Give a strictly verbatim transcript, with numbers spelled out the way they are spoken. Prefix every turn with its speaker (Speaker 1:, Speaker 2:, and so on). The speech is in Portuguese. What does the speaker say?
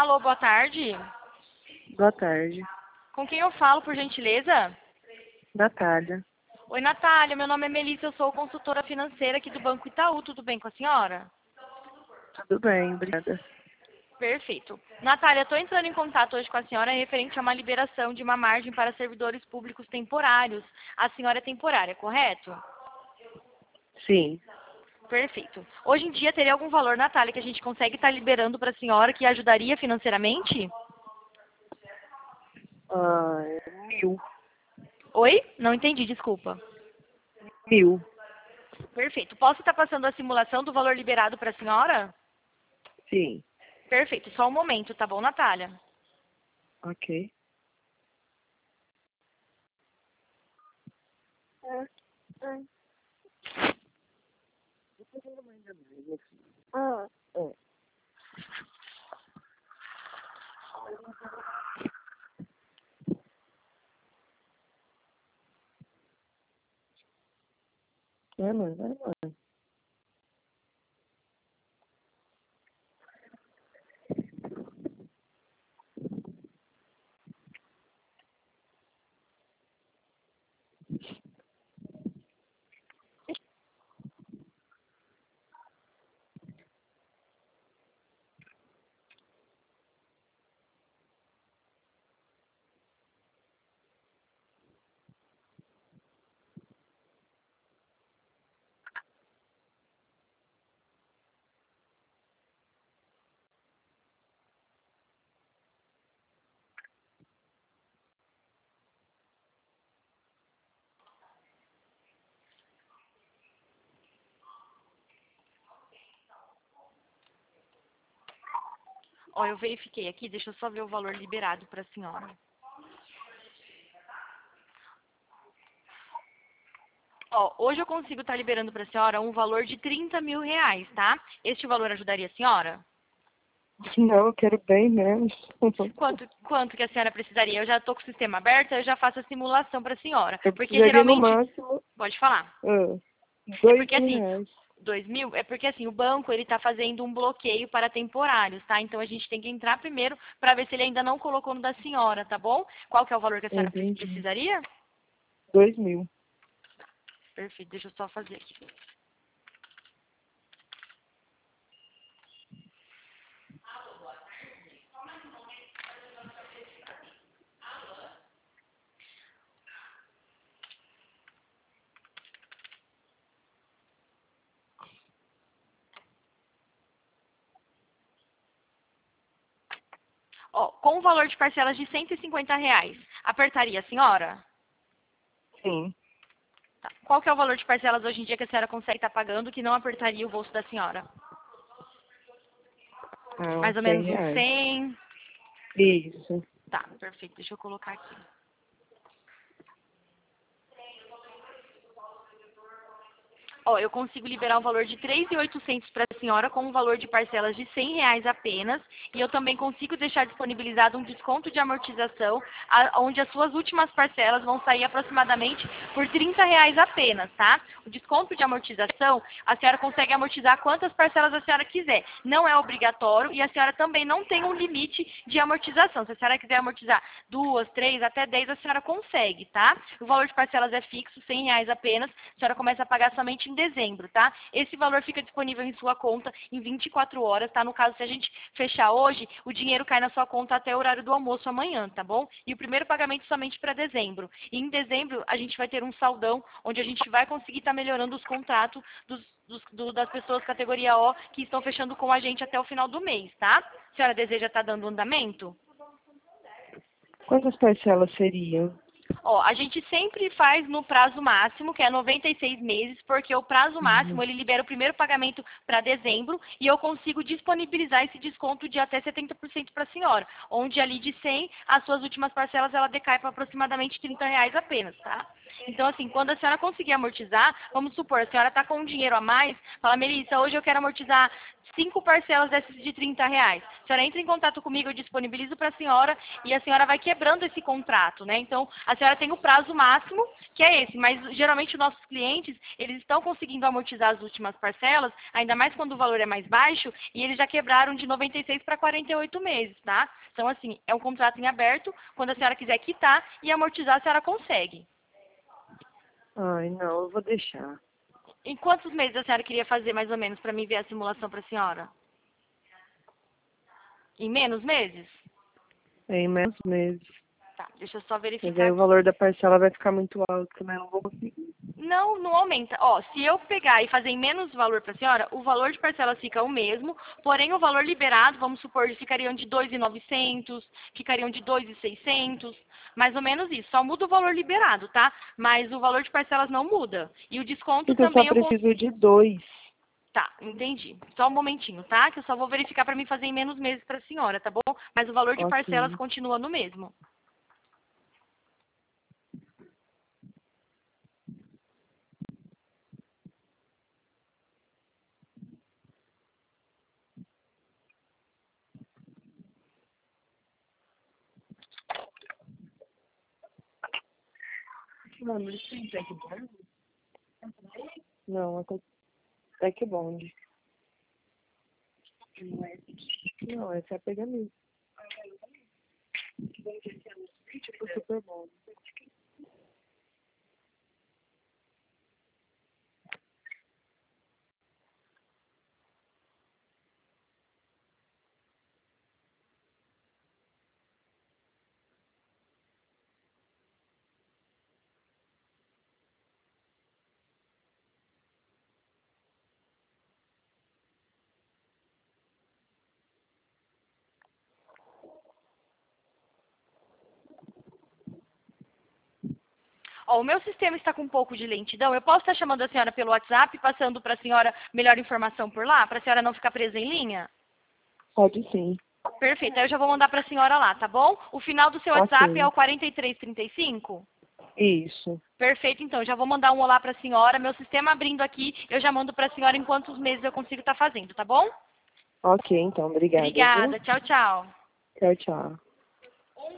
Speaker 1: Alô, boa tarde.
Speaker 2: Boa tarde.
Speaker 1: Com quem eu falo, por gentileza?
Speaker 2: Natália.
Speaker 1: Oi, Natália. Meu nome é Melissa, eu sou consultora financeira aqui do Banco Itaú. Tudo bem com a senhora?
Speaker 2: Tudo bem, obrigada.
Speaker 1: Perfeito. Natália, estou entrando em contato hoje com a senhora referente a uma liberação de uma margem para servidores públicos temporários. A senhora é temporária, correto?
Speaker 2: Sim.
Speaker 1: Perfeito. Hoje em dia, teria algum valor, Natália, que a gente consegue estar liberando para a senhora que ajudaria financeiramente?
Speaker 2: Ah, é mil.
Speaker 1: Oi? Não entendi, desculpa.
Speaker 2: Mil.
Speaker 1: Perfeito. Posso estar passando a simulação do valor liberado para a senhora?
Speaker 2: Sim.
Speaker 1: Perfeito. Só um momento, tá bom, Natália?
Speaker 2: Ok. Ah, é. Vai, mãe, vai, mãe.
Speaker 1: Ó, eu verifiquei aqui, deixa eu só ver o valor liberado para a senhora. Ó, hoje eu consigo estar liberando para a senhora um valor de trinta mil reais, tá? Este valor ajudaria a senhora?
Speaker 2: Não, eu quero bem menos.
Speaker 1: Quanto, quanto que a senhora precisaria? Eu já estou com o sistema aberto, eu já faço a simulação para a senhora.
Speaker 2: Eu
Speaker 1: Porque
Speaker 2: precisaria no
Speaker 1: geralmente...
Speaker 2: máximo
Speaker 1: Pode falar.
Speaker 2: ah,
Speaker 1: É
Speaker 2: dois
Speaker 1: porque
Speaker 2: mil
Speaker 1: assim,
Speaker 2: reais.
Speaker 1: dois mil, é porque assim, o banco ele está fazendo um bloqueio para temporários, tá? Então a gente tem que entrar primeiro para ver se ele ainda não colocou no da senhora, tá bom? Qual que é o valor que a senhora pre-
Speaker 2: Entendi.
Speaker 1: precisaria?
Speaker 2: Dois mil.
Speaker 1: Perfeito, deixa eu só fazer aqui. Ó, com o valor de parcelas de cento e cinquenta reais, apertaria a senhora?
Speaker 2: Sim.
Speaker 1: Tá. Qual que é o valor de parcelas hoje em dia que a senhora consegue estar pagando que não apertaria o bolso da senhora?
Speaker 2: Ah,
Speaker 1: Mais
Speaker 2: uns
Speaker 1: ou
Speaker 2: cem
Speaker 1: menos uns
Speaker 2: reais.
Speaker 1: cem.
Speaker 2: Isso.
Speaker 1: Tá, perfeito, deixa eu colocar aqui. Ó, eu consigo liberar um valor de três mil e oitocentos para a senhora com um valor de parcelas de cem reais apenas. E eu também consigo deixar disponibilizado um desconto de amortização, a- onde as suas últimas parcelas vão sair aproximadamente por trinta reais apenas, tá? O desconto de amortização, a senhora consegue amortizar quantas parcelas a senhora quiser. Não é obrigatório e a senhora também não tem um limite de amortização. Se a senhora quiser amortizar duas, três, até dez, a senhora consegue, tá? O valor de parcelas é fixo, cem reais apenas. A senhora começa a pagar somente em dezembro, tá? Esse valor fica disponível em sua conta em vinte e quatro horas, tá? No caso, se a gente fechar hoje, o dinheiro cai na sua conta até o horário do almoço amanhã, tá bom? E o primeiro pagamento somente para dezembro. E em dezembro, a gente vai ter um saldão, onde a gente vai conseguir estar melhorando os contratos dos, dos- do- das pessoas categoria O que estão fechando com a gente até o final do mês, tá? A senhora deseja estar dando andamento?
Speaker 2: Quantas parcelas seriam?
Speaker 1: Ó, a gente sempre faz no prazo máximo, que é noventa e seis meses, porque o prazo máximo
Speaker 2: Uhum.
Speaker 1: ele libera o primeiro pagamento para dezembro e eu consigo disponibilizar esse desconto de até setenta por cento para a senhora, onde ali de cem, as suas últimas parcelas ela decai para aproximadamente trinta reais apenas, tá? Então, assim, quando a senhora conseguir amortizar, vamos supor, a senhora está com um dinheiro a mais, fala, Melissa, hoje eu quero amortizar cinco parcelas dessas de trinta reais. A senhora entra em contato comigo, eu disponibilizo para a senhora e a senhora vai quebrando esse contrato, né? Então, a senhora tem o prazo máximo, que é esse, mas geralmente os nossos clientes, eles estão conseguindo amortizar as últimas parcelas, ainda mais quando o valor é mais baixo, e eles já quebraram de noventa e seis para quarenta e oito meses, tá? Então, assim, é um contrato em aberto, quando a senhora quiser quitar e amortizar, a senhora consegue.
Speaker 2: Ai, não, eu vou deixar.
Speaker 1: Em quantos meses a senhora queria fazer, mais ou menos, para mim ver a simulação para a senhora? Em menos meses?
Speaker 2: Em menos meses.
Speaker 1: Tá, deixa eu só
Speaker 2: Mas
Speaker 1: verificar
Speaker 2: aí o
Speaker 1: aqui.
Speaker 2: valor da parcela vai ficar muito alto, né? Eu não vou conseguir.
Speaker 1: Não, não aumenta. Ó, se eu pegar e fazer em menos valor para a senhora, o valor de parcela fica o mesmo, porém o valor liberado, vamos supor, ficariam de dois mil e novecentos, ficariam de dois mil e seiscentos, mais ou menos isso. Só muda o valor liberado, tá? Mas o valor de parcelas não muda. E o desconto
Speaker 2: Porque eu só
Speaker 1: também eu consigo.
Speaker 2: preciso de dois.
Speaker 1: Tá, entendi. Só um momentinho, tá? Que eu só vou verificar para mim fazer em menos meses para a senhora, tá bom? Mas o valor de parcelas
Speaker 2: Ok.
Speaker 1: continua no mesmo.
Speaker 2: Mano, isso tem backbond? Não, é com backbond. Não, essa é a pegamento. Tipo, super bom.
Speaker 1: Ó, o meu sistema está com um pouco de lentidão. Eu posso estar chamando a senhora pelo WhatsApp, passando para a senhora melhor informação por lá, para a senhora não ficar presa em linha?
Speaker 2: Pode sim.
Speaker 1: Perfeito, aí eu já vou mandar para a senhora lá, tá bom? O final do seu WhatsApp é
Speaker 2: Ok.
Speaker 1: o quarenta e três trinta e cinco?
Speaker 2: Isso.
Speaker 1: Perfeito, então, já vou mandar um olá para a senhora. Meu sistema abrindo aqui, eu já mando para a senhora em quantos meses eu consigo estar fazendo, tá bom?
Speaker 2: Ok, então. Obrigada, viu?
Speaker 1: Obrigada, tchau, tchau.
Speaker 2: Tchau, tchau.